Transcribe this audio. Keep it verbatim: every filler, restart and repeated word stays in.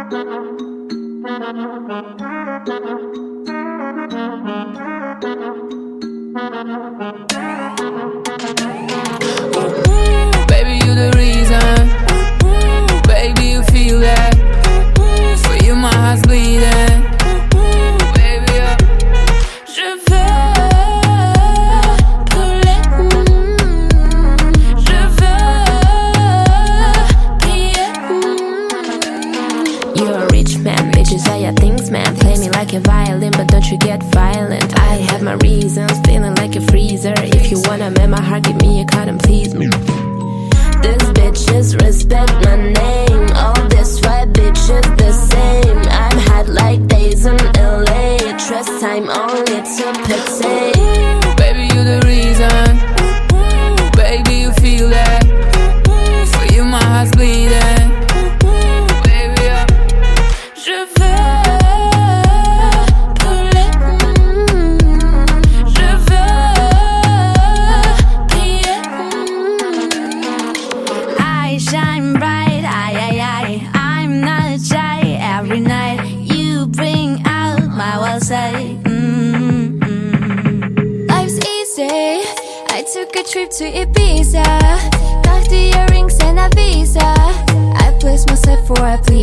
Baby, you the reason. Baby, you feel that. For you, my heart's bleeding. Baby, yeah. Je veux brûler. Je veux prier. You're a rich man, bitches say your things, man. Play me like a violin, but don't you get violent. I have my reasons, feeling like a freezer. If you wanna make my heart, give me a card and please me. These bitches respect my name. All these white bitches the same. I'm hot like days in L A. Trust time only to pity. Baby, you the reason. Baby, you feel that. For you, my heart's bleeding. Baby, yeah. Je veux brûler. Je veux prier. I shine bright, I, I, I, I'm not shy. Every night you bring out my wild side. Mm-hmm. Life's easy. I took a trip to Ibiza. Got the earrings and a visa. I place myself for I please.